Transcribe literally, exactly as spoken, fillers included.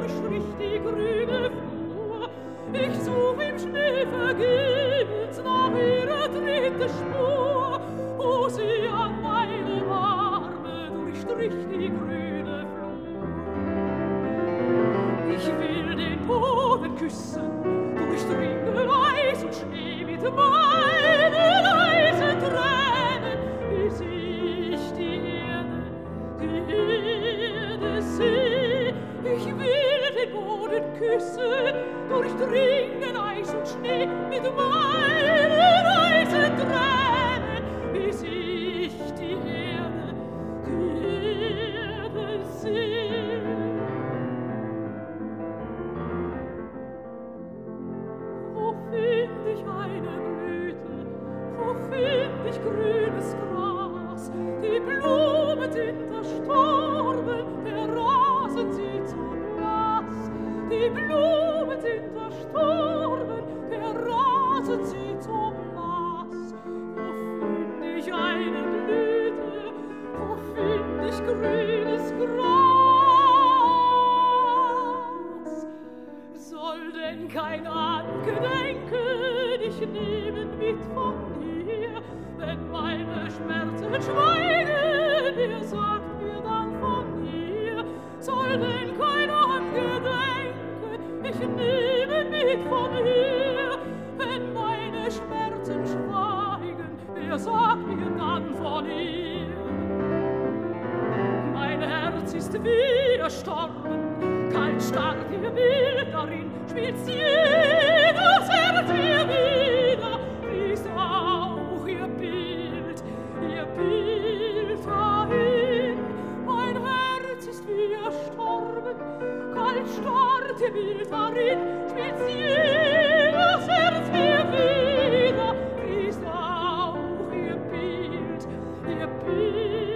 durchstrich die grüne Flur. Ich such im Schnee vergebens nach ihrer dritte Spur, wo sie an meinem Arme durchstrich die grüne Flur. Ich will den Boden küssen, durchdringen Eis und Schnee mit meinen leisen Tränen, bis ich die Erde, die Erde seh. Ich will den Boden küssen, durchdringen Eis und Schnee mit meinen leisen Tränen, bis ich die Erde, die Erde seh. Wo find ich eine Blüte, wo find ich grünes Gras? Die Blumen sind erstorben, der Rasen sieht so blass. Die Blumen sind erstorben, der Rasen sieht so blass. Wo find ich eine Blüte, wo find ich grünes Gras? Soll denn kein Angedenken ich nehmen mit von dir, wenn meine Schmerzen schweigen, wer sagt mir dann von dir? Soll denn kein Angedenken ich nehmen mit von dir, wenn meine Schmerzen schweigen, wer sagt mir dann von ihr? Mein Herz ist wie erstorben, kalt starrt ihr Bild darin, spielt's jedes Herz ihr wieder, fließt auch ihr Bild, ihr Bild dahin. Mein Herz ist wie erstorben, kalt starrt ihr Bild darin, spielt's jedes Herz ihr wieder, fließt auch ihr Bild, ihr Bild